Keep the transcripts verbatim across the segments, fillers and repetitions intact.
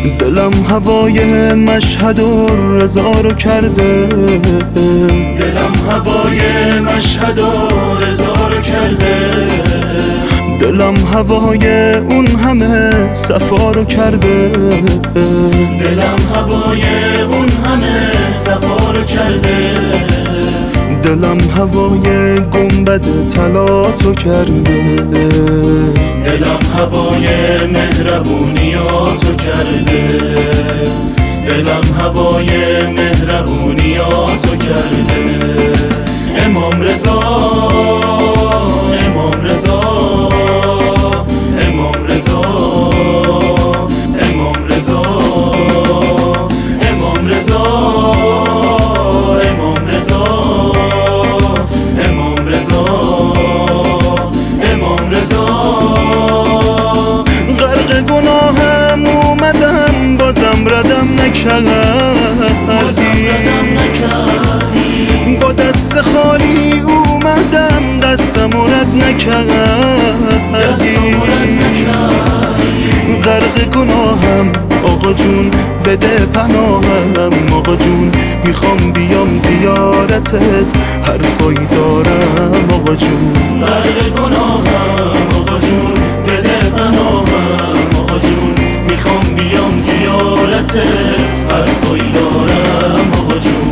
دلم هوای مشهد و رضا رو کرده، دلم هوای مشهد و رضا رو کرده، دلم هوای اون همه صفا رو کرده، دلم هوای اون همه صفا رو کرده، دلم هوای گنبد طلاتو کرده، دلم هوای مهربونیاتو کرده، دلم هوای مهربونیاتو کرده. امام رضا، امام رضا، امام رضا، امام رضا، امام رضا، امام رضا، امام رضا، امام رضا. غرق گناهم اومدم بازم ردم نکردی، با دست خالی اومدم دستم رد نکردی. غرق گناهم آقا جون بده پناهم، آقا جون میخوام بیام زیارتت حرفایی دارم آقا جون. غرق گناهم آقا جون بده پناهم، آقا جون میخوام بیام زیارتت حرفایی دارم آقا جون.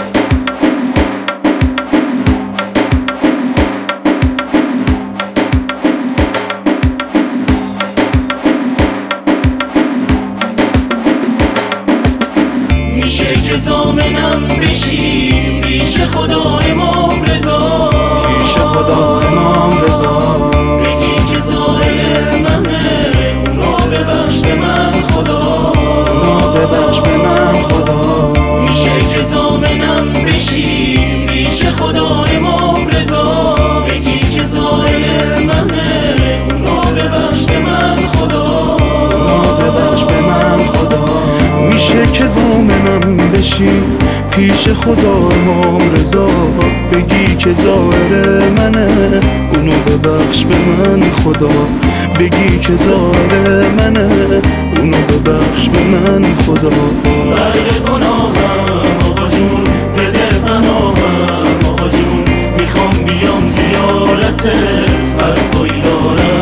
میشه که ضامنم بشی پیش خدا امام رضا، پیش خدا امام رضا، بگی که زائر منه اونو ببخش به من خدا، اونو ببخش به من خدا. میشه که ضامنم بشی پیش خدا امام رضا، بگی که زائر منه اونو ببخش به من خدا، اونو ببخش به من خدا. میشه که ضامنم بشی پیش خدا امام رضا، بگی که زائر منه اونو ببخش به من خدا، بگی که زائر منه اونو ببخش به من خدا. غرق گناهم آقا جون بده پناهم، آقا جون میخوام بیام زیارتت حرفایی دارم